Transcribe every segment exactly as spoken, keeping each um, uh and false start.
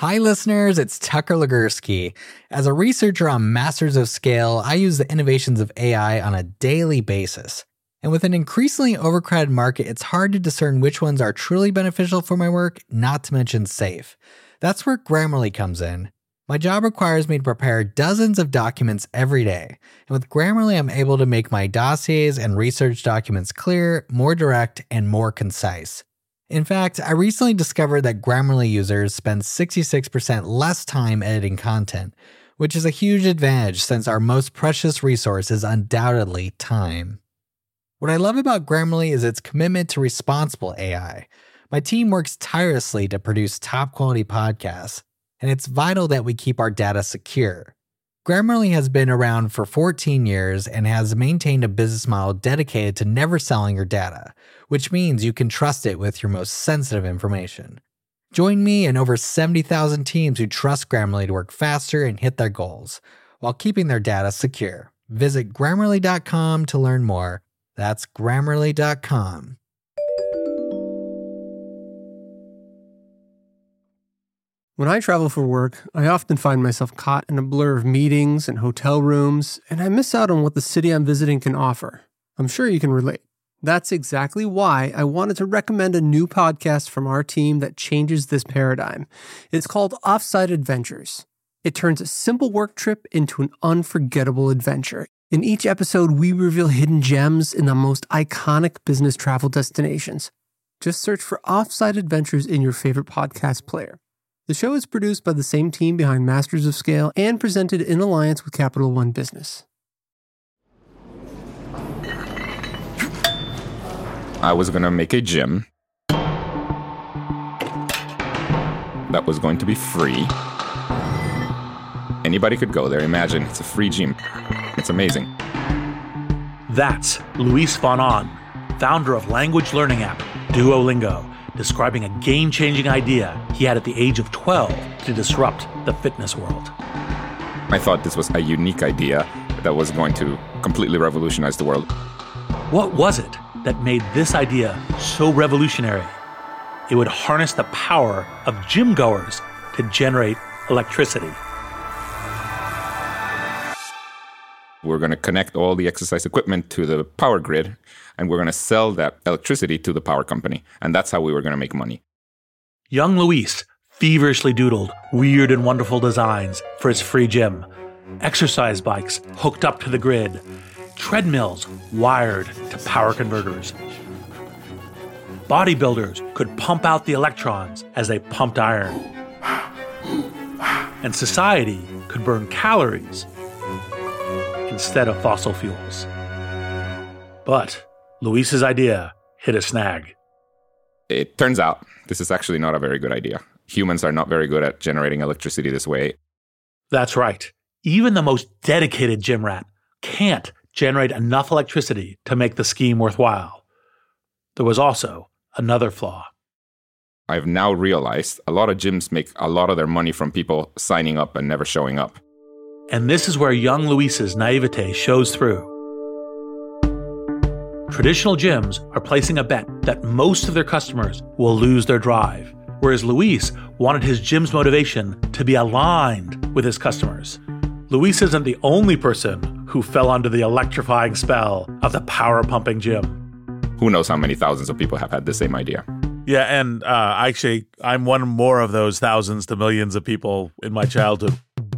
Hi listeners, it's Tucker Legursky. As a researcher on Masters of Scale, I use the innovations of A I on a daily basis. And with an increasingly overcrowded market, it's hard to discern which ones are truly beneficial for my work, not to mention safe. That's where Grammarly comes in. My job requires me to prepare dozens of documents every day. And with Grammarly, I'm able to make my dossiers and research documents clear, more direct, and more concise. In fact, I recently discovered that Grammarly users spend sixty-six percent less time editing content, which is a huge advantage since our most precious resource is undoubtedly time. What I love about Grammarly is its commitment to responsible A I. My team works tirelessly to produce top-quality podcasts, and it's vital that we keep our data secure. Grammarly has been around for fourteen years and has maintained a business model dedicated to never selling your data, which means you can trust it with your most sensitive information. Join me and over seventy thousand teams who trust Grammarly to work faster and hit their goals, while keeping their data secure. Visit Grammarly dot com to learn more. That's Grammarly dot com. When I travel for work, I often find myself caught in a blur of meetings and hotel rooms, and I miss out on what the city I'm visiting can offer. I'm sure you can relate. That's exactly why I wanted to recommend a new podcast from our team that changes this paradigm. It's called Offsite Adventures. It turns a simple work trip into an unforgettable adventure. In each episode, we reveal hidden gems in the most iconic business travel destinations. Just search for Offsite Adventures in your favorite podcast player. The show is produced by the same team behind Masters of Scale and presented in alliance with Capital One Business. I was going to make a gym that was going to be free. Anybody could go there. Imagine, it's a free gym. It's amazing. That's Luis von Ahn, founder of language learning app Duolingo, describing a game-changing idea he had at the age of twelve to disrupt the fitness world. I thought this was a unique idea that was going to completely revolutionize the world. What was it that made this idea so revolutionary? It would harness the power of gym goers to generate electricity. We're going to connect all the exercise equipment to the power grid, and we're going to sell that electricity to the power company. And that's how we were going to make money. Young Luis feverishly doodled weird and wonderful designs for his free gym. Exercise bikes hooked up to the grid. Treadmills wired to power converters. Bodybuilders could pump out the electrons as they pumped iron. And society could burn calories instead of fossil fuels. But Luis's idea hit a snag. It turns out this is actually not a very good idea. Humans are not very good at generating electricity this way. That's right. Even the most dedicated gym rat can't generate enough electricity to make the scheme worthwhile. There was also another flaw. I've now realized a lot of gyms make a lot of their money from people signing up and never showing up. And this is where young Luis's naivete shows through. Traditional gyms are placing a bet that most of their customers will lose their drive, whereas Luis wanted his gym's motivation to be aligned with his customers. Luis isn't the only person who fell under the electrifying spell of the power-pumping gym. Who knows how many thousands of people have had the same idea. Yeah, and uh, actually, I'm one more of those thousands to millions of people in my childhood.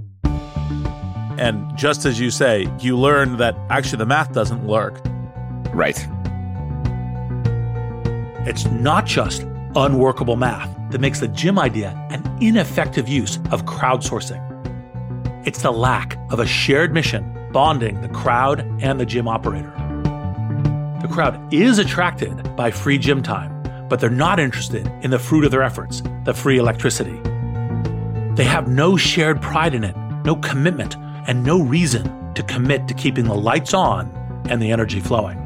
And just as you say, you learn that actually the math doesn't work. Right. It's not just unworkable math that makes the gym idea an ineffective use of crowdsourcing. It's the lack of a shared mission bonding the crowd and the gym operator. The crowd is attracted by free gym time, but they're not interested in the fruit of their efforts, the free electricity. They have no shared pride in it, no commitment, and no reason to commit to keeping the lights on and the energy flowing.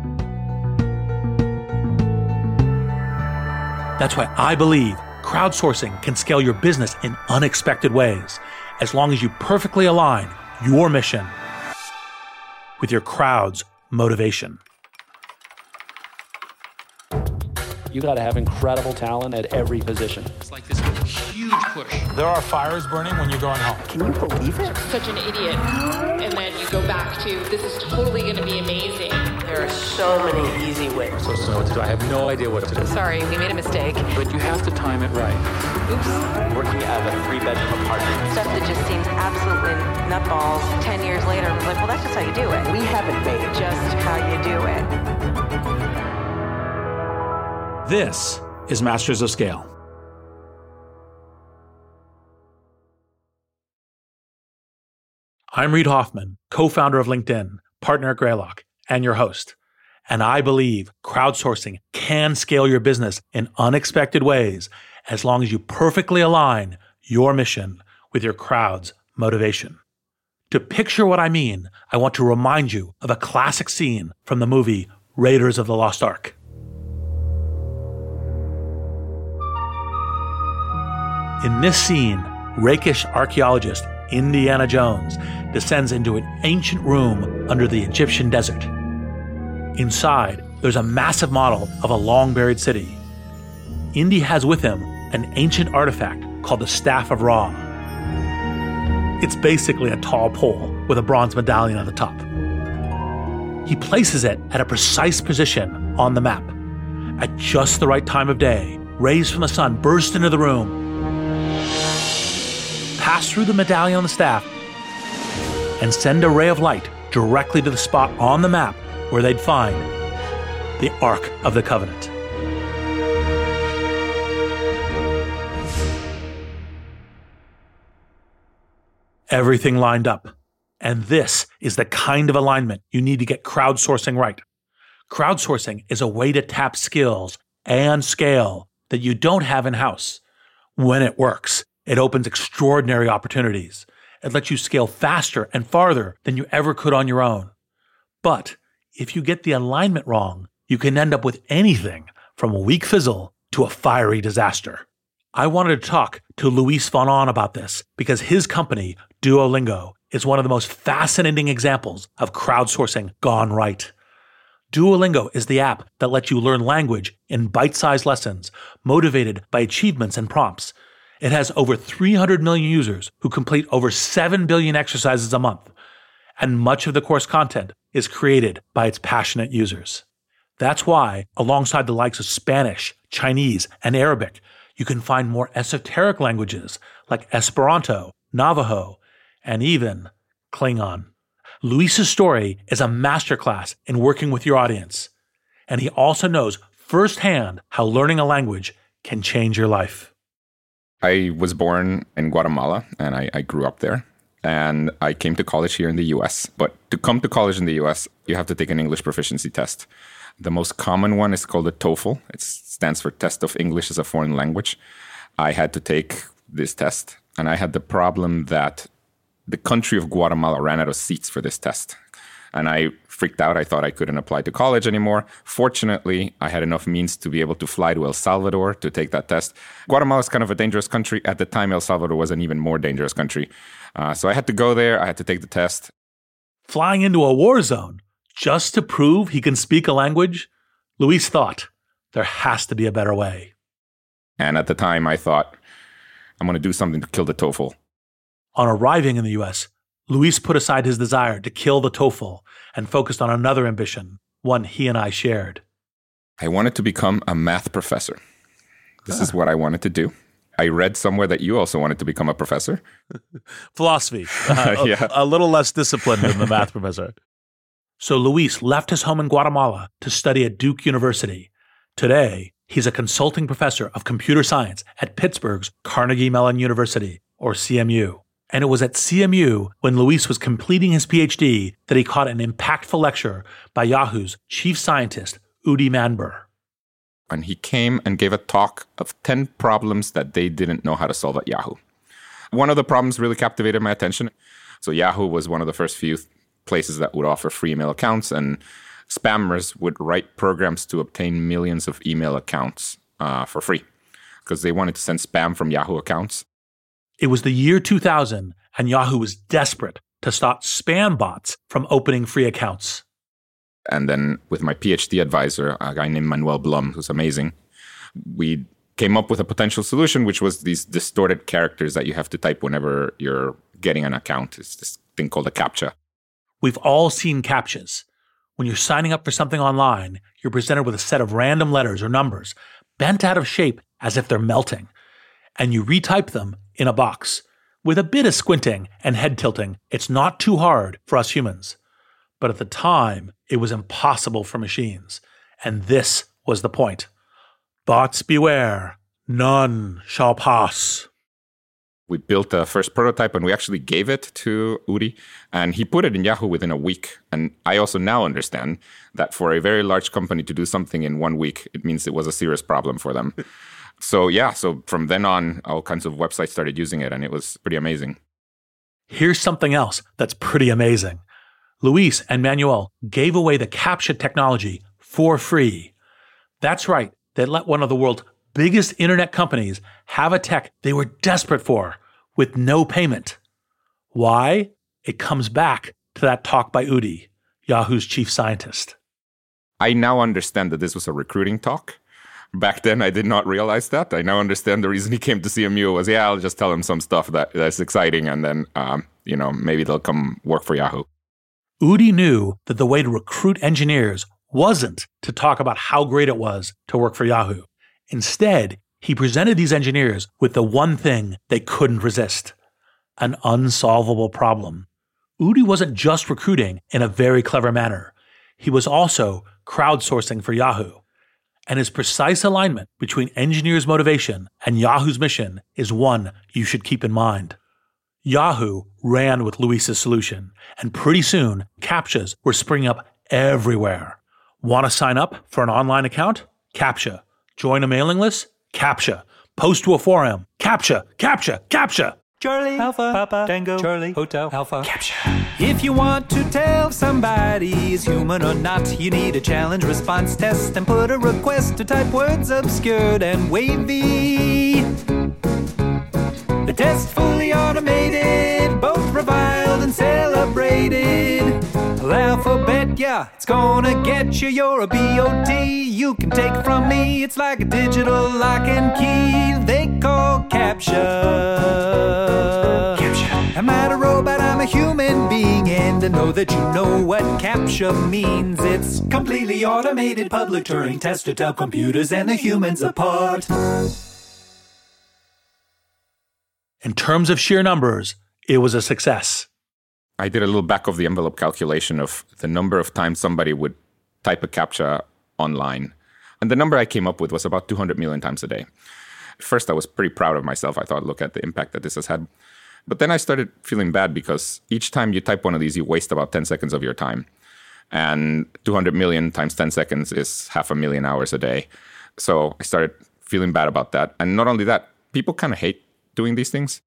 That's why I believe crowdsourcing can scale your business in unexpected ways, as long as you perfectly align your mission with your crowd's motivation. You got to have incredible talent at every position. It's like this huge push. There are fires burning when you're going home. Can you believe it? Such an idiot. And then you go back to, this is totally going to be amazing. There are so many easy ways. So, so what to do? I have no idea what to do. Sorry, we made a mistake. But you have to time it right. Oops. Working at a three-bedroom apartment. Stuff that just seems absolutely nutballs. Ten years later, I was like, well, that's just how you do it. We haven't made it. Just how you do it. This is Masters of Scale. I'm Reid Hoffman, co-founder of LinkedIn, partner at Greylock, and your host. And I believe crowdsourcing can scale your business in unexpected ways as long as you perfectly align your mission with your crowd's motivation. To picture what I mean, I want to remind you of a classic scene from the movie Raiders of the Lost Ark. In this scene, rakish archaeologist Indiana Jones descends into an ancient room under the Egyptian desert. Inside, there's a massive model of a long-buried city. Indy has with him an ancient artifact called the Staff of Ra. It's basically a tall pole with a bronze medallion at the top. He places it at a precise position on the map. At just the right time of day, rays from the sun burst into the room, pass through the medallion on the staff, and send a ray of light directly to the spot on the map where they'd find the Ark of the Covenant. Everything lined up. And this is the kind of alignment you need to get crowdsourcing right. Crowdsourcing is a way to tap skills and scale that you don't have in-house. When it works, it opens extraordinary opportunities. It lets you scale faster and farther than you ever could on your own. But if you get the alignment wrong, you can end up with anything from a weak fizzle to a fiery disaster. I wanted to talk to Luis von Ahn about this because his company, Duolingo, is one of the most fascinating examples of crowdsourcing gone right. Duolingo is the app that lets you learn language in bite-sized lessons, motivated by achievements and prompts. It has over three hundred million users who complete over seven billion exercises a month, and much of the course content is created by its passionate users. That's why, alongside the likes of Spanish, Chinese, and Arabic, you can find more esoteric languages like Esperanto, Navajo, and even Klingon. Luis's story is a masterclass in working with your audience, and he also knows firsthand how learning a language can change your life. I was born in Guatemala, and I, I grew up there. And I came to college here in the U S. But to come to college in the U S, you have to take an English proficiency test. The most common one is called the TOEFL. It stands for Test of English as a Foreign Language. I had to take this test, and I had the problem that the country of Guatemala ran out of seats for this test. And I freaked out. I thought I couldn't apply to college anymore. Fortunately, I had enough means to be able to fly to El Salvador to take that test. Guatemala is kind of a dangerous country. At the time, El Salvador was an even more dangerous country. Uh, so I had to go there. I had to take the test. Flying into a war zone just to prove he can speak a language? Luis thought, there has to be a better way. And at the time, I thought, I'm going to do something to kill the TOEFL. On arriving in the U S, Luis put aside his desire to kill the TOEFL and focused on another ambition, one he and I shared. I wanted to become a math professor. This ah. is what I wanted to do. I read somewhere that you also wanted to become a professor. Philosophy. Uh, yeah. a, a little less disciplined than the math professor. So Luis left his home in Guatemala to study at Duke University. Today, he's a consulting professor of computer science at Pittsburgh's Carnegie Mellon University, or C M U. And it was at C M U, when Luis was completing his P H D, that he caught an impactful lecture by Yahoo's chief scientist, Udi Manber. And he came and gave a talk of ten problems that they didn't know how to solve at Yahoo. One of the problems really captivated my attention. So Yahoo was one of the first few places that would offer free email accounts, and spammers would write programs to obtain millions of email accounts uh, for free because they wanted to send spam from Yahoo accounts. It was the year two thousand, and Yahoo was desperate to stop spam bots from opening free accounts. And then with my P H D advisor, a guy named Manuel Blum, who's amazing, we came up with a potential solution, which was these distorted characters that you have to type whenever you're getting an account. It's this thing called a CAPTCHA. We've all seen CAPTCHAs. When you're signing up for something online, you're presented with a set of random letters or numbers, bent out of shape as if they're melting, and you retype them in a box. With a bit of squinting and head tilting, it's not too hard for us humans. But at the time, it was impossible for machines. And this was the point. Bots beware, none shall pass. We built a first prototype and we actually gave it to Uri, and he put it in Yahoo within a week. And I also now understand that for a very large company to do something in one week, it means it was a serious problem for them. So yeah, so from then on, all kinds of websites started using it, and it was pretty amazing. Here's something else that's pretty amazing. Luis and Manuel gave away the CAPTCHA technology for free. That's right, they let one of the world's biggest internet companies have a tech they were desperate for with no payment. Why? It comes back to that talk by Udi, Yahoo's chief scientist. I now understand that this was a recruiting talk. Back then, I did not realize that. I now understand the reason he came to C M U was, yeah, I'll just tell him some stuff that, that's exciting, and then, um, you know, maybe they'll come work for Yahoo. Udi knew that the way to recruit engineers wasn't to talk about how great it was to work for Yahoo. Instead, he presented these engineers with the one thing they couldn't resist, an unsolvable problem. Udi wasn't just recruiting in a very clever manner. He was also crowdsourcing for Yahoo. And his precise alignment between engineers' motivation and Yahoo's mission is one you should keep in mind. Yahoo ran with Luis's solution, and pretty soon, CAPTCHAs were springing up everywhere. Want to sign up for an online account? CAPTCHA. Join a mailing list? CAPTCHA. Post to a forum? CAPTCHA. CAPTCHA. CAPTCHA. Charlie, Alpha, Papa, Tango, Charlie, Hotel, Alpha, CAPTCHA. If you want to tell if somebody is human or not, you need a challenge response test and put a request to type words obscured and wavy. The test fully automated, both reviled and celebrated. The alphabet, yeah, it's gonna get you. You're a B O T. You can take it from me. It's like a digital lock and key they call CAPTCHA. CAPTCHA. I'm not a robot, I'm a human being, and I know that you know what CAPTCHA means. It's completely automated public Turing test to tell computers and the humans apart. In terms of sheer numbers, it was a success. I did a little back of the envelope calculation of the number of times somebody would type a CAPTCHA online. And the number I came up with was about two hundred million times a day. At first, I was pretty proud of myself. I thought, look at the impact that this has had. But then I started feeling bad because each time you type one of these, you waste about ten seconds of your time. And two hundred million times ten seconds is half a million hours a day. So I started feeling bad about that. And not only that, people kind of hate doing these things.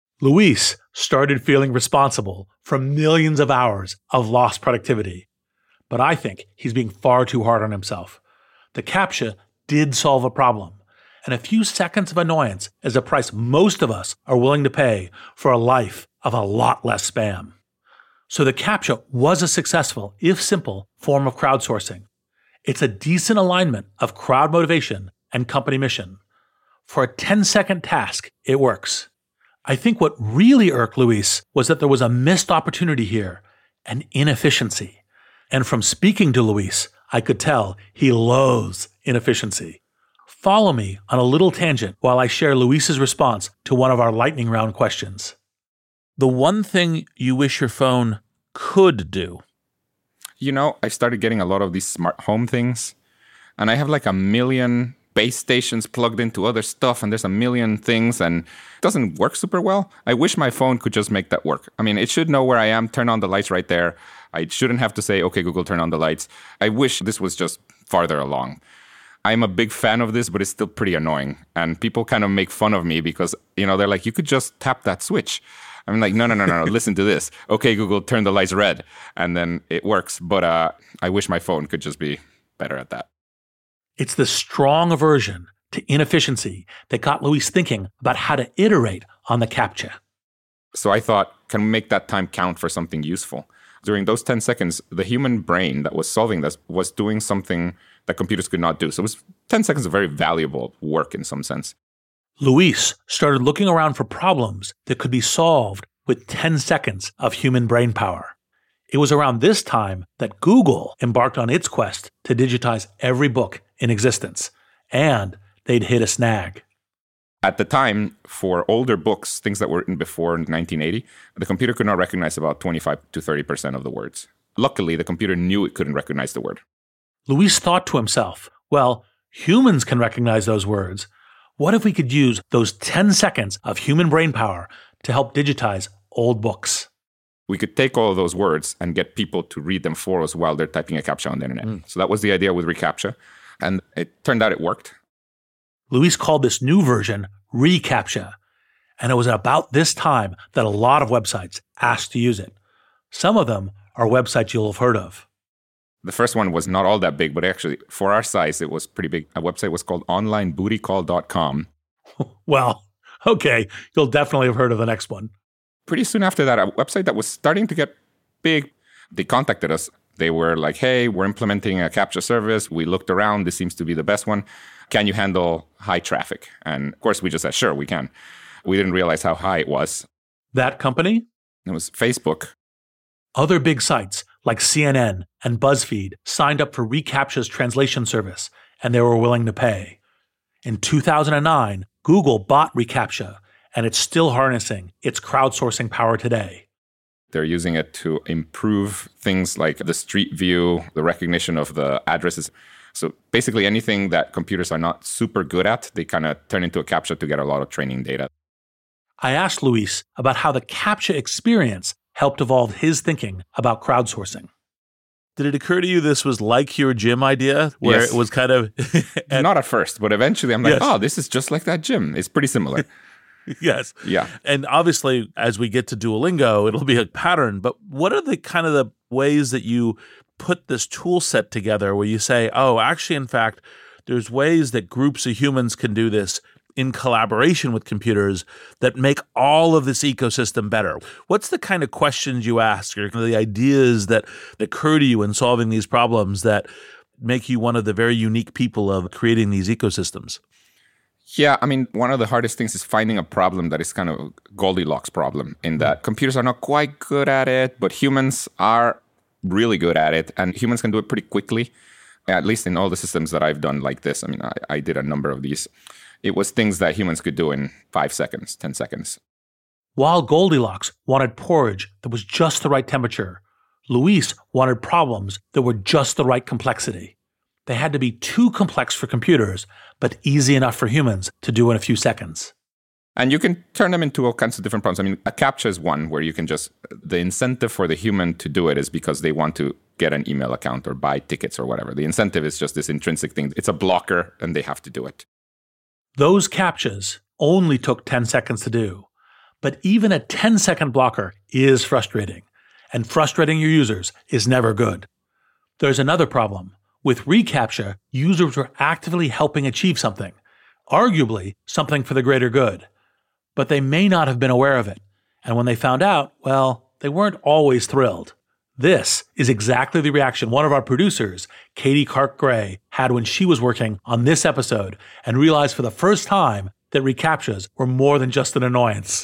Luis started feeling responsible for millions of hours of lost productivity. But I think he's being far too hard on himself. The CAPTCHA did solve a problem, and a few seconds of annoyance is a price most of us are willing to pay for a life of a lot less spam. So the CAPTCHA was a successful, if simple, form of crowdsourcing. It's a decent alignment of crowd motivation and company mission. For a ten-second task, it works. I think what really irked Luis was that there was a missed opportunity here, an inefficiency. And from speaking to Luis, I could tell he loathes inefficiency. Follow me on a little tangent while I share Luis's response to one of our lightning round questions. The one thing you wish your phone could do? You know, I started getting a lot of these smart home things, and I have like a million base stations plugged into other stuff, and there's a million things, and it doesn't work super well. I wish my phone could just make that work. I mean, it should know where I am, turn on the lights right there. I shouldn't have to say, okay, Google, turn on the lights. I wish this was just farther along. I'm a big fan of this, but it's still pretty annoying. And people kind of make fun of me because, you know, they're like, you could just tap that switch. I'm like, no, no, no, no, no. Listen to this. Okay, Google, turn the lights red. And then it works. But uh, I wish my phone could just be better at that. It's the strong aversion to inefficiency that got Luis thinking about how to iterate on the CAPTCHA. So I thought, can we make that time count for something useful? During those ten seconds, the human brain that was solving this was doing something that computers could not do. So it was ten seconds of very valuable work in some sense. Luis started looking around for problems that could be solved with ten seconds of human brain power. It was around this time that Google embarked on its quest to digitize every book in existence, and they'd hit a snag. At the time, for older books, things that were written before nineteen eighty, the computer could not recognize about twenty-five to thirty percent of the words. Luckily, the computer knew it couldn't recognize the word. Luis thought to himself, well, humans can recognize those words. What if we could use those ten seconds of human brain power to help digitize old books? We could take all of those words and get people to read them for us while they're typing a CAPTCHA on the internet. Mm. So that was the idea with reCAPTCHA. And it turned out it worked. Luis called this new version reCAPTCHA. And it was about this time that a lot of websites asked to use it. Some of them are websites you'll have heard of. The first one was not all that big, but actually, for our size, it was pretty big. A website was called online booty call dot com. Well, okay, you'll definitely have heard of the next one. Pretty soon after that, a website that was starting to get big, they contacted us. They were like, hey, we're implementing a CAPTCHA service. We looked around. This seems to be the best one. Can you handle high traffic? And of course, we just said, sure, we can. We didn't realize how high it was. That company? It was Facebook. Other big sites like C N N and BuzzFeed signed up for reCAPTCHA's translation service, and they were willing to pay. In two thousand nine, Google bought reCAPTCHA, and it's still harnessing its crowdsourcing power today. They're using it to improve things like the street view, the recognition of the addresses. So basically anything that computers are not super good at, they kind of turn into a CAPTCHA to get a lot of training data. I asked Luis about how the CAPTCHA experience helped evolve his thinking about crowdsourcing. Did it occur to you this was like your gym idea, where yes. it was kind of... and, Not at first, but eventually I'm like, yes. oh, this is just like that gym. It's pretty similar. Yes. Yeah. And obviously, as we get to Duolingo, it'll be a pattern. But what are the kind of the ways that you put this tool set together where you say, oh, actually, in fact, there's ways that groups of humans can do this in collaboration with computers that make all of this ecosystem better? What's the kind of questions you ask or the ideas that occur to you in solving these problems that make you one of the very unique people of creating these ecosystems? Yeah, I mean, one of the hardest things is finding a problem that is kind of a Goldilocks problem, in that computers are not quite good at it, but humans are really good at it, and humans can do it pretty quickly, at least in all the systems that I've done like this. I mean, I, I did a number of these. It was things that humans could do in five seconds, ten seconds. While Goldilocks wanted porridge that was just the right temperature, Luis wanted problems that were just the right complexity. They had to be too complex for computers, but easy enough for humans to do in a few seconds. And you can turn them into all kinds of different problems. I mean, a CAPTCHA is one where you can just, the incentive for the human to do it is because they want to get an email account or buy tickets or whatever. The incentive is just this intrinsic thing. It's a blocker and they have to do it. Those CAPTCHAs only took ten seconds to do. But even a ten-second blocker is frustrating. And frustrating your users is never good. There's another problem. With reCAPTCHA, users were actively helping achieve something, arguably something for the greater good. But they may not have been aware of it. And when they found out, well, they weren't always thrilled. This is exactly the reaction one of our producers, Katie Clark-Gray, had when she was working on this episode and realized for the first time that reCAPTCHAs were more than just an annoyance.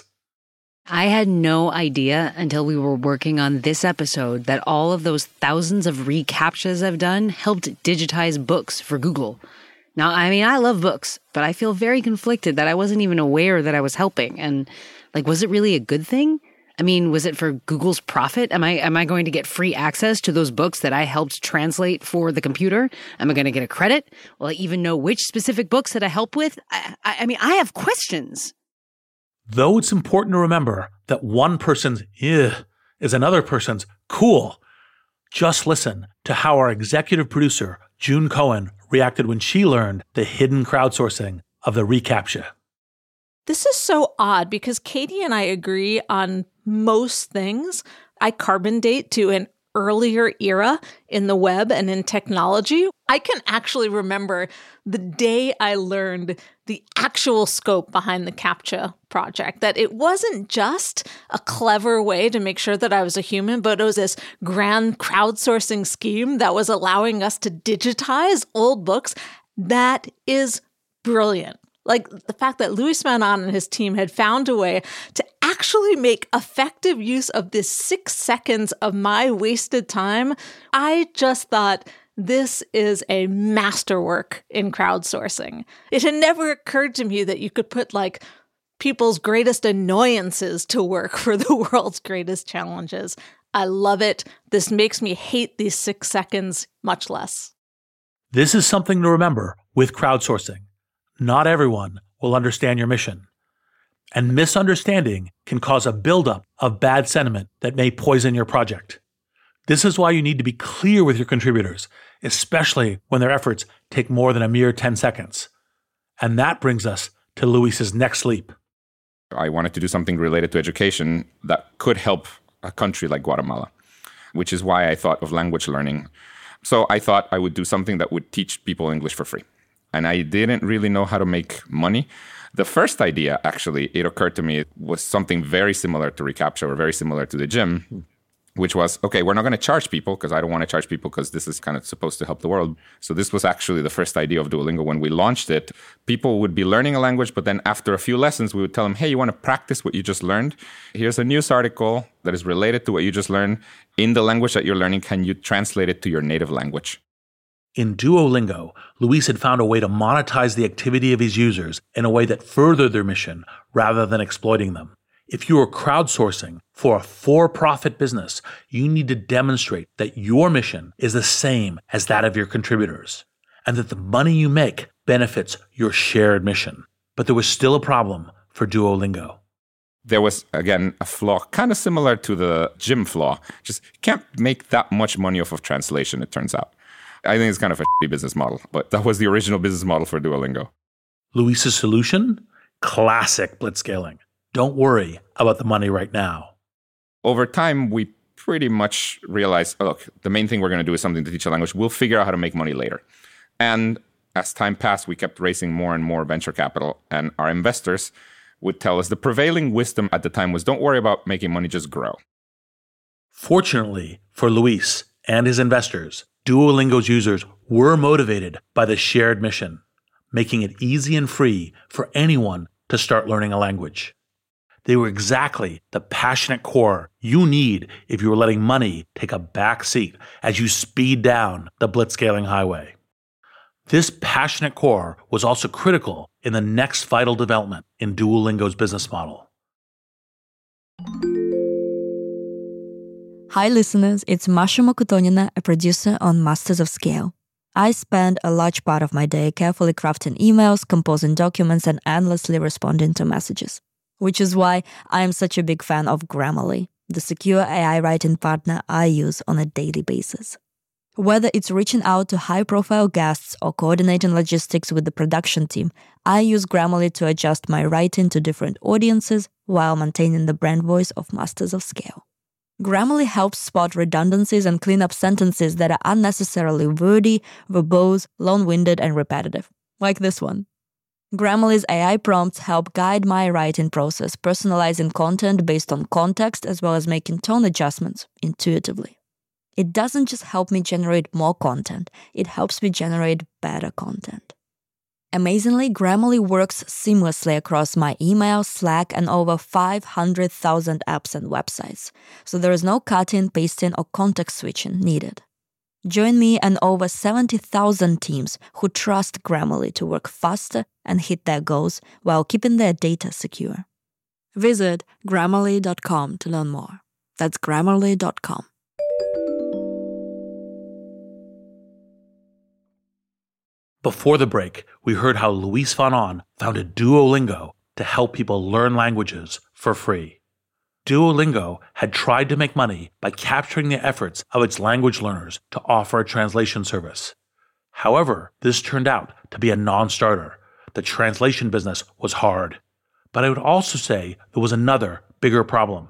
I had no idea until we were working on this episode that all of those thousands of reCAPTCHAs I've done helped digitize books for Google. Now, I mean, I love books, but I feel very conflicted that I wasn't even aware that I was helping. And, like, was it really a good thing? I mean, was it for Google's profit? Am I am I going to get free access to those books that I helped translate for the computer? Am I going to get a credit? Will I even know which specific books that I help with? I, I, I mean, I have questions. Though it's important to remember that one person's ugh is another person's cool, just listen to how our executive producer, June Cohen, reacted when she learned the hidden crowdsourcing of the reCAPTCHA. This is so odd because Katie and I agree on most things. I carbon date to an earlier era in the web and in technology. I can actually remember the day I learned the actual scope behind the CAPTCHA project, that it wasn't just a clever way to make sure that I was a human, but it was this grand crowdsourcing scheme that was allowing us to digitize old books. That is brilliant. Like the fact that Luis Fanon and his team had found a way to actually make effective use of this six seconds of my wasted time. I just thought, this is a masterwork in crowdsourcing. It had never occurred to me that you could put like people's greatest annoyances to work for the world's greatest challenges. I love it. This makes me hate these six seconds much less. This is something to remember with crowdsourcing. Not everyone will understand your mission. And misunderstanding can cause a buildup of bad sentiment that may poison your project. This is why you need to be clear with your contributors, especially when their efforts take more than a mere ten seconds. And that brings us to Luis's next leap. I wanted to do something related to education that could help a country like Guatemala, which is why I thought of language learning. So I thought I would do something that would teach people English for free. And I didn't really know how to make money. The first idea, actually, it occurred to me, was something very similar to reCAPTCHA or very similar to the gym, which was, okay, we're not going to charge people because I don't want to charge people because this is kind of supposed to help the world. So this was actually the first idea of Duolingo. When we launched it, people would be learning a language, but then after a few lessons, we would tell them, hey, you want to practice what you just learned? Here's a news article that is related to what you just learned. In the language that you're learning, can you translate it to your native language? In Duolingo, Luis had found a way to monetize the activity of his users in a way that furthered their mission rather than exploiting them. If you are crowdsourcing for a for-profit business, you need to demonstrate that your mission is the same as that of your contributors, and that the money you make benefits your shared mission. But there was still a problem for Duolingo. There was, again, a flaw kind of similar to the gym flaw. Just can't make that much money off of translation, it turns out. I think it's kind of a shitty business model, but that was the original business model for Duolingo. Luis's solution? Classic blitzscaling. Don't worry about the money right now. Over time, we pretty much realized, oh, look, the main thing we're going to do is something to teach a language. We'll figure out how to make money later. And as time passed, we kept raising more and more venture capital. And our investors would tell us the prevailing wisdom at the time was, don't worry about making money, just grow. Fortunately for Luis and his investors, Duolingo's users were motivated by the shared mission, making it easy and free for anyone to start learning a language. They were exactly the passionate core you need if you were letting money take a back seat as you speed down the blitzscaling highway. This passionate core was also critical in the next vital development in Duolingo's business model. Hi listeners, it's Masha Mokotonina, a producer on Masters of Scale. I spend a large part of my day carefully crafting emails, composing documents, and endlessly responding to messages. Which is why I am such a big fan of Grammarly, the secure A I writing partner I use on a daily basis. Whether it's reaching out to high-profile guests or coordinating logistics with the production team, I use Grammarly to adjust my writing to different audiences while maintaining the brand voice of Masters of Scale. Grammarly helps spot redundancies and clean up sentences that are unnecessarily wordy, verbose, long-winded, and repetitive, like this one. Grammarly's A I prompts help guide my writing process, personalizing content based on context as well as making tone adjustments intuitively. It doesn't just help me generate more content, it helps me generate better content. Amazingly, Grammarly works seamlessly across my email, Slack, and over five hundred thousand apps and websites, so there is no cutting, pasting, or context switching needed. Join me and over seventy thousand teams who trust Grammarly to work faster and hit their goals while keeping their data secure. Visit Grammarly dot com to learn more. That's Grammarly dot com. Before the break, we heard how Luis Fanon founded Duolingo to help people learn languages for free. Duolingo had tried to make money by capturing the efforts of its language learners to offer a translation service. However, this turned out to be a non-starter. The translation business was hard. But I would also say there was another, bigger problem.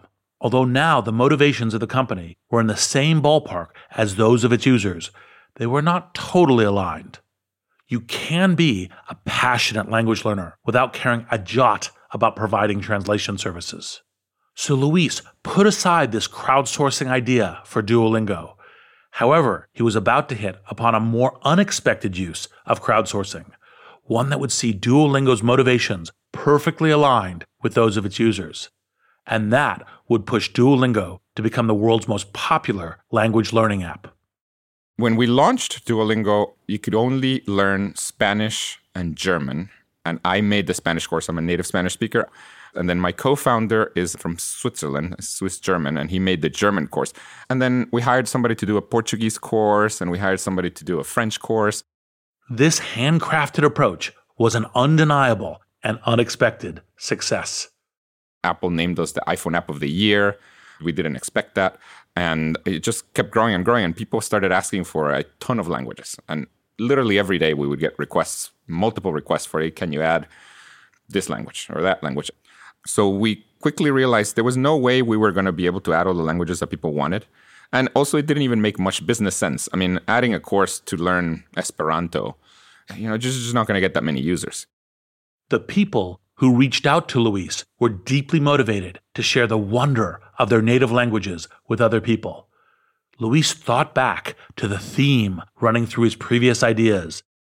Although now the motivations of the company were in the same ballpark as those of its users, they were not totally aligned. You can be a passionate language learner without caring a jot about providing translation services. So Luis put aside this crowdsourcing idea for Duolingo. However, he was about to hit upon a more unexpected use of crowdsourcing, one that would see Duolingo's motivations perfectly aligned with those of its users. And that would push Duolingo to become the world's most popular language learning app. When we launched Duolingo, you could only learn Spanish and German. And I made the Spanish course. I'm a native Spanish speaker. And then my co-founder is from Switzerland, Swiss German, and he made the German course. And then we hired somebody to do a Portuguese course, and we hired somebody to do a French course. This handcrafted approach was an undeniable and unexpected success. Apple named us the iPhone app of the year. We didn't expect that. And it just kept growing and growing. And people started asking for a ton of languages. And literally every day we would get requests, multiple requests for, hey, can you add this language or that language? So we quickly realized there was no way we were going to be able to add all the languages that people wanted. And also it didn't even make much business sense. I mean, adding a course to learn Esperanto, you know, just, just not going to get that many users. The people who reached out to Luis were deeply motivated to share the wonder of their native languages with other people. Luis thought back to the theme running through his previous ideas.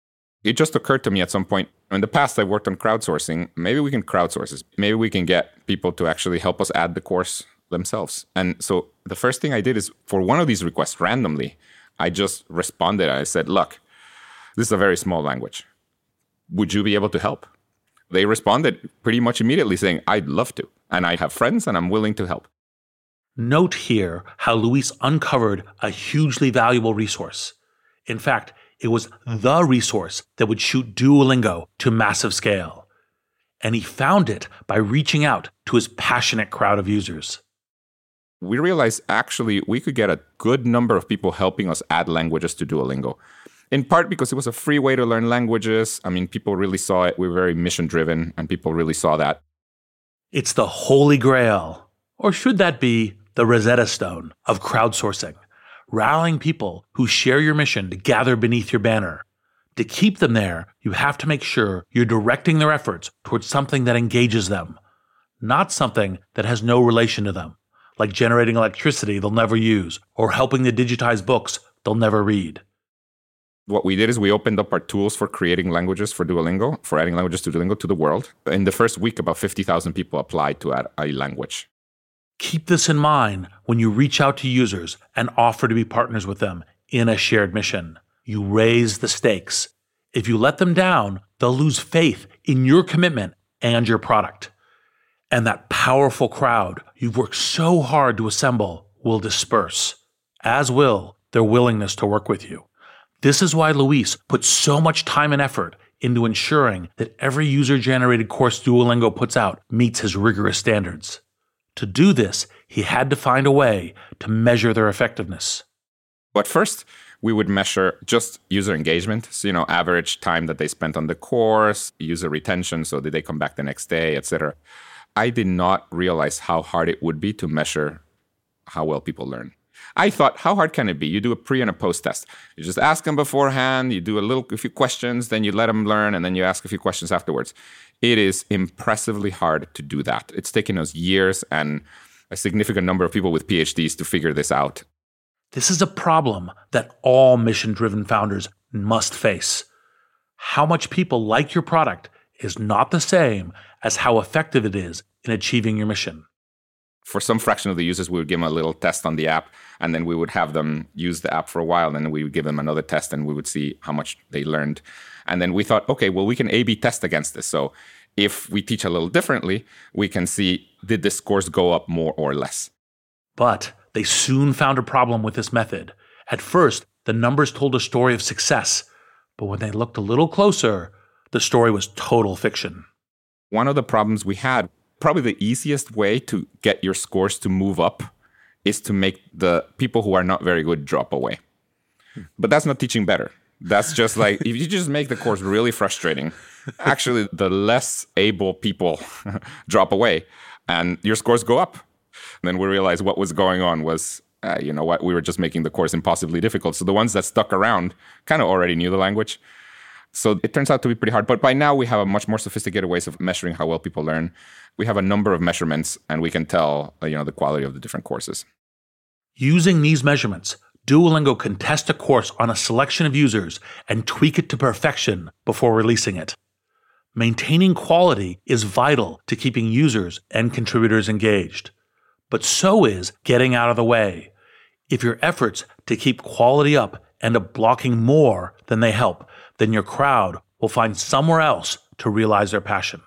It just occurred to me at some point, in the past I've worked on crowdsourcing, maybe we can crowdsource this. Maybe we can get people to actually help us add the course themselves. And so the first thing I did is for one of these requests randomly, I just responded. I said, look, this is a very small language. Would you be able to help? They responded pretty much immediately saying, I'd love to. And I have friends and I'm willing to help. Note here how Luis uncovered a hugely valuable resource. In fact, it was the resource that would shoot Duolingo to massive scale. And he found it by reaching out to his passionate crowd of users. We realized actually we could get a good number of people helping us add languages to Duolingo. In part because it was a free way to learn languages. I mean, people really saw it. We were very mission-driven, and people really saw that. It's the holy grail, or should that be the Rosetta Stone of crowdsourcing, rallying people who share your mission to gather beneath your banner. To keep them there, you have to make sure you're directing their efforts towards something that engages them, not something that has no relation to them, like generating electricity they'll never use or helping to digitize books they'll never read. What we did is we opened up our tools for creating languages for Duolingo, for adding languages to Duolingo to the world. In the first week, about fifty thousand people applied to add a language. Keep this in mind when you reach out to users and offer to be partners with them in a shared mission. You raise the stakes. If you let them down, they'll lose faith in your commitment and your product. And that powerful crowd you've worked so hard to assemble will disperse, as will their willingness to work with you. This is why Luis put so much time and effort into ensuring that every user-generated course Duolingo puts out meets his rigorous standards. To do this, he had to find a way to measure their effectiveness. At first, we would measure just user engagement, so, you know, average time that they spent on the course, user retention, so did they come back the next day, et cetera. I did not realize how hard it would be to measure how well people learn. I thought, how hard can it be? You do a pre and a post test. You just ask them beforehand, you do a little, a few questions, then you let them learn, and then you ask a few questions afterwards. It is impressively hard to do that. It's taken us years and a significant number of people with P H Ds to figure this out. This is a problem that all mission-driven founders must face. How much people like your product is not the same as how effective it is in achieving your mission. For some fraction of the users, we would give them a little test on the app, and then we would have them use the app for a while, and then we would give them another test, and we would see how much they learned. And then we thought, okay, well, we can A B test against this. So if we teach a little differently, we can see, did the scores go up more or less? But they soon found a problem with this method. At first, the numbers told a story of success, but when they looked a little closer, the story was total fiction. One of the problems we had, probably the easiest way to get your scores to move up is to make the people who are not very good drop away. But that's not teaching better. That's just like, if you just make the course really frustrating, actually the less able people drop away and your scores go up. And then we realized what was going on was, uh, you know what, we were just making the course impossibly difficult. So the ones that stuck around kind of already knew the language. So it turns out to be pretty hard. But by now we have a much more sophisticated ways of measuring how well people learn. We have a number of measurements and we can tell, uh, you know, the quality of the different courses. Using these measurements, Duolingo can test a course on a selection of users and tweak it to perfection before releasing it. Maintaining quality is vital to keeping users and contributors engaged. But so is getting out of the way. If your efforts to keep quality up end up blocking more than they help, then your crowd will find somewhere else to realize their passion.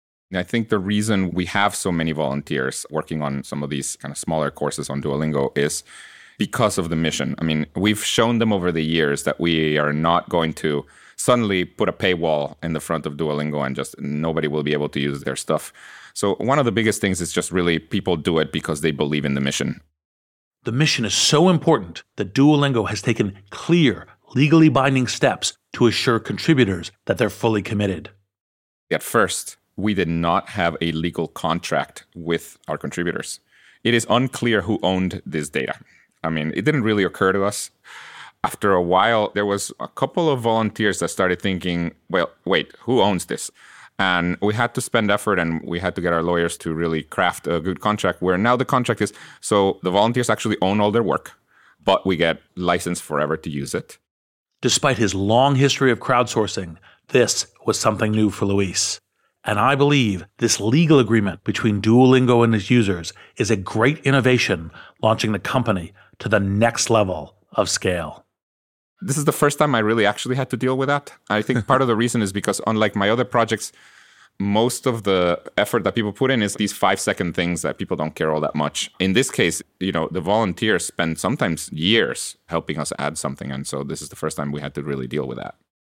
I think the reason we have so many volunteers working on some of these kind of smaller courses on Duolingo is because of the mission. I mean, we've shown them over the years that we are not going to suddenly put a paywall in the front of Duolingo and just nobody will be able to use their stuff. So one of the biggest things is just really people do it because they believe in the mission. The mission is so important that Duolingo has taken clear, legally binding steps to assure contributors that they're fully committed. At first, we did not have a legal contract with our contributors. It is unclear who owned this data. I mean, it didn't really occur to us. After a while, there was a couple of volunteers that started thinking, well, wait, who owns this? And we had to spend effort and we had to get our lawyers to really craft a good contract where now the contract is, so the volunteers actually own all their work, but we get licensed forever to use it. Despite his long history of crowdsourcing, this was something new for Luis. And I believe this legal agreement between Duolingo and its users is a great innovation, launching the company to the next level of scale. This is the first time I really actually had to deal with that. I think part of the reason is because unlike my other projects, most of the effort that people put in is these five second things that people don't care all that much. In this case, you know, the volunteers spend sometimes years helping us add something. And so this is the first time we had to really deal with that.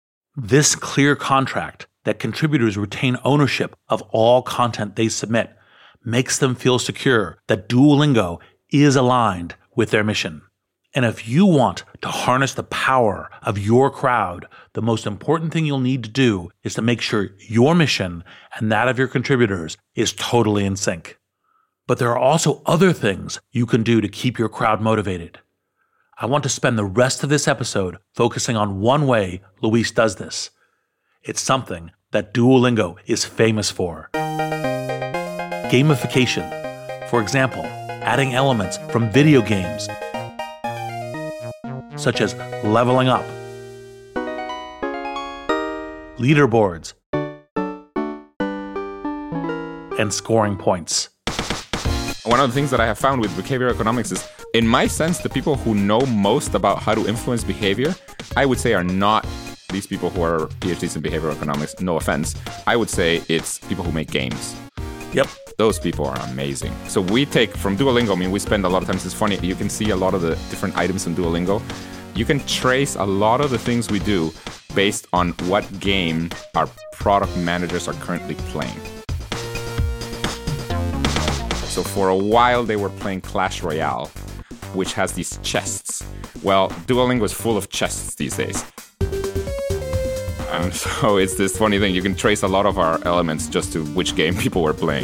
This clear contract that contributors retain ownership of all content they submit makes them feel secure that Duolingo is aligned with their mission. And if you want to harness the power of your crowd, the most important thing you'll need to do is to make sure your mission and that of your contributors is totally in sync. But there are also other things you can do to keep your crowd motivated. I want to spend the rest of this episode focusing on one way Luis does this. It's something that Duolingo is famous for. Gamification. For example, adding elements from video games, such as leveling up, leaderboards, and scoring points. One of the things that I have found with behavioral economics is, in my sense, the people who know most about how to influence behavior, I would say are not these people who are PhDs in behavioral economics, no offense. I would say it's people who make games. Yep. Those people are amazing. So we take from Duolingo, I mean, we spend a lot of time, it's funny, you can see a lot of the different items in Duolingo. You can trace a lot of the things we do based on what game our product managers are currently playing. So for a while, they were playing Clash Royale, which has these chests. Well, Duolingo is full of chests these days. And so it's this funny thing. You can trace a lot of our elements just to which game people were playing.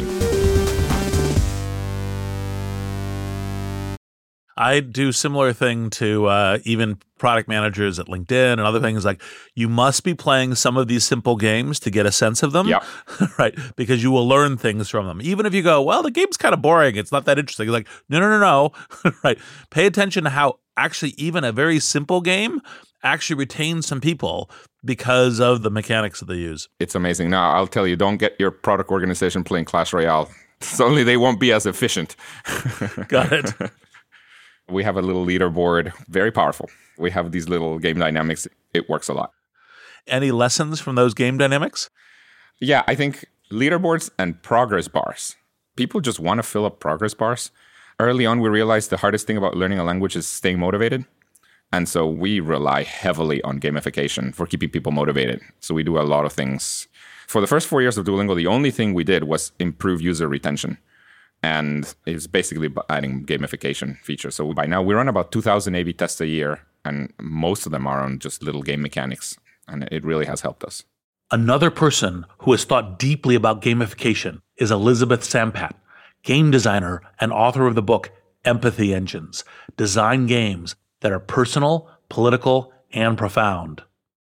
I do similar thing to uh, even product managers at LinkedIn and other things. Like, you must be playing some of these simple games to get a sense of them, yeah. right? Because you will learn things from them. Even if you go, well, the game's kind of boring, it's not that interesting. You're like, no, no, no, no, right? Pay attention to how actually even a very simple game actually retains some people because of the mechanics that they use. It's amazing. Now, I'll tell you, don't get your product organization playing Clash Royale. Suddenly they won't be as efficient. Got it. We have a little leaderboard, very powerful. We have these little game dynamics. It works a lot. Any lessons from those game dynamics? Yeah, I think leaderboards and progress bars. People just want to fill up progress bars. Early on, we realized the hardest thing about learning a language is staying motivated. And so we rely heavily on gamification for keeping people motivated. So we do a lot of things. For the first four years of Duolingo, the only thing we did was improve user retention. And it's basically adding gamification features. So by now, we run about two thousand A B tests a year, and most of them are on just little game mechanics. And it really has helped us. Another person who has thought deeply about gamification is Elizabeth Sampat, game designer and author of the book Empathy Engines, design games that are personal, political, and profound.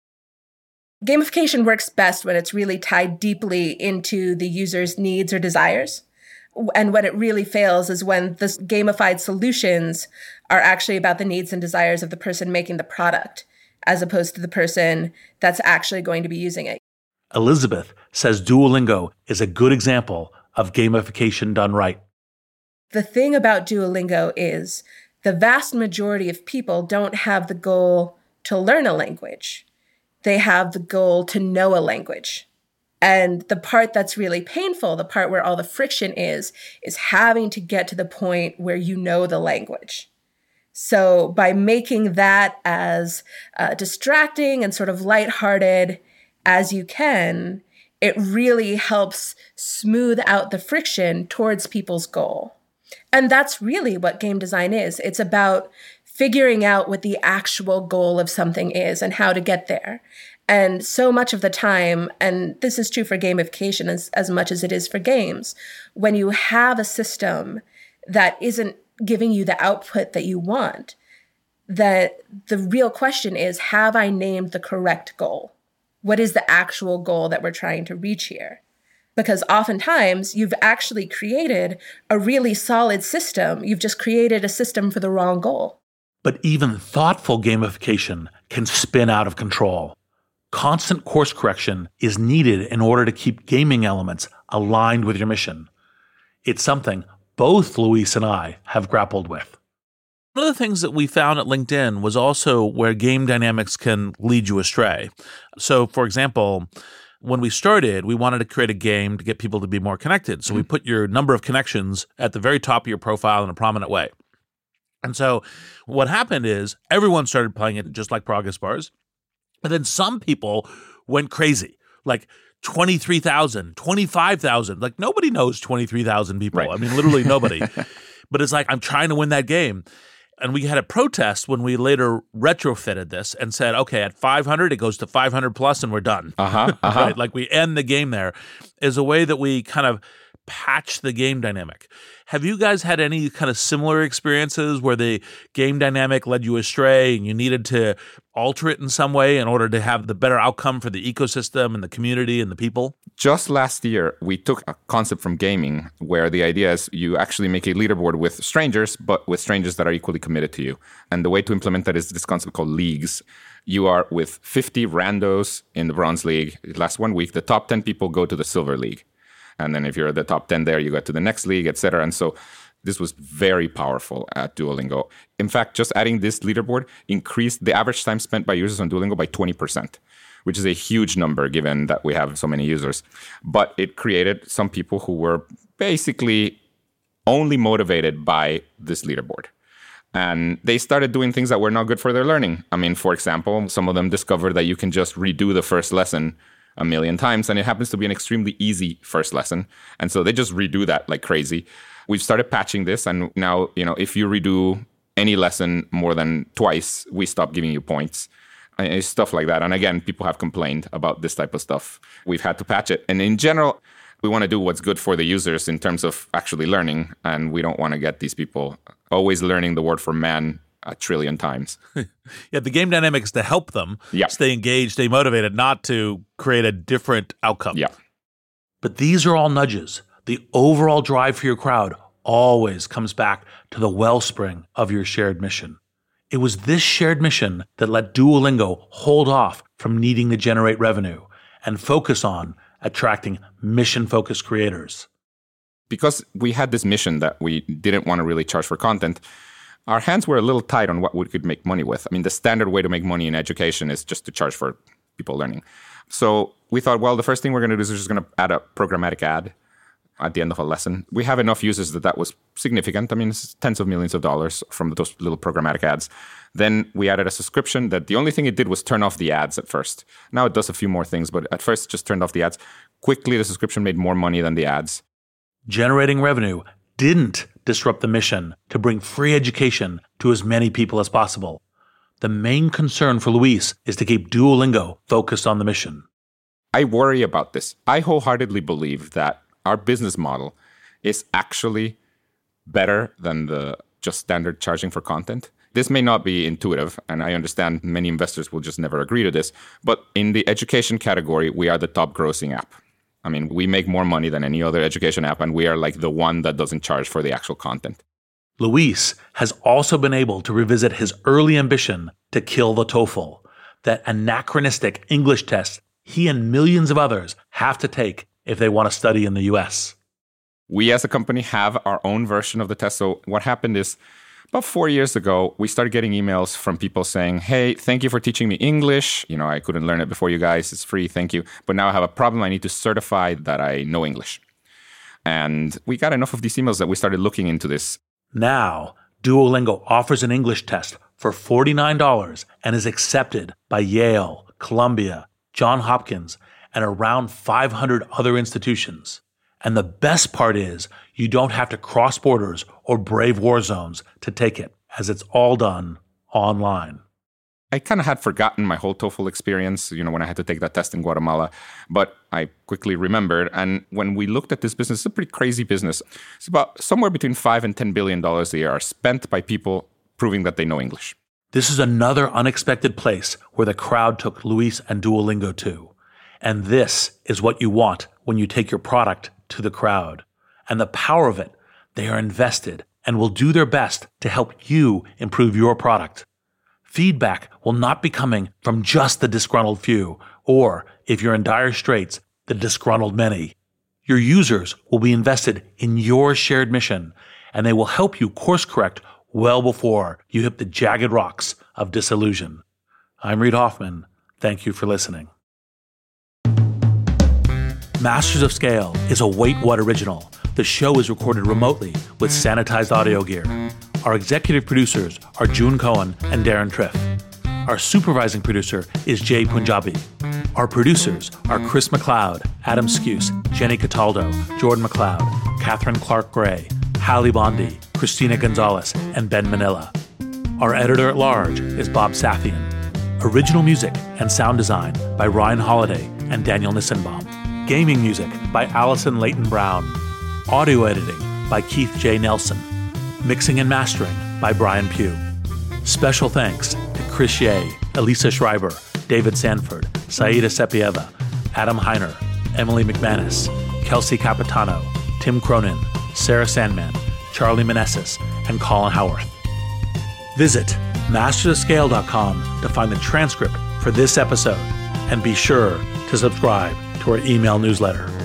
Gamification works best when it's really tied deeply into the user's needs or desires. And when it really fails is when the gamified solutions are actually about the needs and desires of the person making the product, as opposed to the person that's actually going to be using it. Elizabeth says Duolingo is a good example of gamification done right. The thing about Duolingo is the vast majority of people don't have the goal to learn a language. They have the goal to know a language. And the part that's really painful, the part where all the friction is, is having to get to the point where you know the language. So by making that as uh, distracting and sort of lighthearted as you can, it really helps smooth out the friction towards people's goal. And that's really what game design is. It's about figuring out what the actual goal of something is and how to get there. And so much of the time, and this is true for gamification as, as much as it is for games, when you have a system that isn't giving you the output that you want, that the real question is, have I named the correct goal? What is the actual goal that we're trying to reach here? Because oftentimes you've actually created a really solid system. You've just created a system for the wrong goal. But even thoughtful gamification can spin out of control. Constant course correction is needed in order to keep gaming elements aligned with your mission. It's something both Luis and I have grappled with. One of the things that we found at LinkedIn was also where game dynamics can lead you astray. So, for example, when we started, we wanted to create a game to get people to be more connected. So mm-hmm. we put your number of connections at the very top of your profile in a prominent way. And so what happened is everyone started playing it just like Progress Bars. And then some people went crazy, like twenty-three thousand, twenty-five thousand. Like nobody knows twenty-three thousand people. Right. I mean, literally nobody. But it's like, I'm trying to win that game. And we had a protest when we later retrofitted this and said, okay, at five hundred, it goes to five hundred plus and we're done. Uh-huh, uh-huh. Right? Like we end the game there is a way that we kind of patch the game dynamic. Have you guys had any kind of similar experiences where the game dynamic led you astray and you needed to alter it in some way in order to have the better outcome for the ecosystem and the community and the people? Just last year, we took a concept from gaming where the idea is you actually make a leaderboard with strangers, but with strangers that are equally committed to you. And the way to implement that is this concept called leagues. You are with fifty randos in the Bronze League. It lasts one week. The top ten people go to the Silver League. And then if you're the top ten there, you go to the next league, et cetera. And so this was very powerful at Duolingo. In fact, just adding this leaderboard increased the average time spent by users on Duolingo by twenty percent, which is a huge number given that we have so many users. But it created some people who were basically only motivated by this leaderboard. And they started doing things that were not good for their learning. I mean, for example, some of them discovered that you can just redo the first lesson a million times, and it happens to be an extremely easy first lesson. And so they just redo that like crazy. We've started patching this, and now, you know, if you redo any lesson more than twice, we stop giving you points. And stuff like that. And again, people have complained about this type of stuff. We've had to patch it. And in general, we want to do what's good for the users in terms of actually learning. And we don't want to get these people always learning the word for man a trillion times. Yeah, the game dynamic is to help them yeah. stay engaged, stay motivated, not to create a different outcome. Yeah. But these are all nudges. The overall drive for your crowd always comes back to the wellspring of your shared mission. It was this shared mission that let Duolingo hold off from needing to generate revenue and focus on attracting mission-focused creators. Because we had this mission that we didn't want to really charge for content, our hands were a little tight on what we could make money with. I mean, the standard way to make money in education is just to charge for people learning. So we thought, well, the first thing we're going to do is we're just going to add a programmatic ad at the end of a lesson. We have enough users that that was significant. I mean, it's tens of millions of dollars from those little programmatic ads. Then we added a subscription that the only thing it did was turn off the ads at first. Now it does a few more things, but at first it just turned off the ads. Quickly, the subscription made more money than the ads. Generating revenue didn't disrupt the mission to bring free education to as many people as possible. The main concern for Luis is to keep Duolingo focused on the mission. I worry about this. I wholeheartedly believe that our business model is actually better than the just standard charging for content. This may not be intuitive, and I understand many investors will just never agree to this, but in the education category, we are the top grossing app. I mean, we make more money than any other education app, and we are like the one that doesn't charge for the actual content. Luis has also been able to revisit his early ambition to kill the TOEFL, that anachronistic English test he and millions of others have to take if they want to study in the U S. We as a company have our own version of the test. So what happened is, about four years ago, we started getting emails from people saying, hey, thank you for teaching me English. You know, I couldn't learn it before you guys. It's free. Thank you. But now I have a problem. I need to certify that I know English. And we got enough of these emails that we started looking into this. Now, Duolingo offers an English test for forty-nine dollars and is accepted by Yale, Columbia, Johns Hopkins, and around five hundred other institutions. And the best part is you don't have to cross borders or brave war zones to take it, as it's all done online. I kind of had forgotten my whole TOEFL experience, you know, when I had to take that test in Guatemala, but I quickly remembered. And when we looked at this business, it's a pretty crazy business. It's about somewhere between five and ten billion dollars a year are spent by people proving that they know English. This is another unexpected place where the crowd took Luis and Duolingo to. And this is what you want when you take your product to the crowd. And the power of it, they are invested and will do their best to help you improve your product. Feedback will not be coming from just the disgruntled few, or, if you're in dire straits, the disgruntled many. Your users will be invested in your shared mission, and they will help you course correct well before you hit the jagged rocks of disillusion. I'm Reid Hoffman. Thank you for listening. Masters of Scale is a Wait What original. The show is recorded remotely with sanitized audio gear. Our executive producers are June Cohen and Darren Triff. Our supervising producer is Jay Punjabi. Our producers are Chris McLeod, Adam Skuse, Jenny Cataldo, Jordan McLeod, Catherine Clark-Gray, Hallie Bondi, Christina Gonzalez, and Ben Manila. Our editor-at-large is Bob Safian. Original music and sound design by Ryan Holiday and Daniel Nissenbaum. Gaming music by Allison Leighton Brown. Audio editing by Keith J. Nelson. Mixing and mastering by Brian Pugh. Special thanks to Chris Ye, Elisa Schreiber, David Sanford, Saida Sepieva, Adam Heiner, Emily McManus, Kelsey Capitano, Tim Cronin, Sarah Sandman, Charlie Meneses, and Colin Howarth. Visit masters of scale dot com to find the transcript for this episode, and be sure to subscribe to our email newsletter.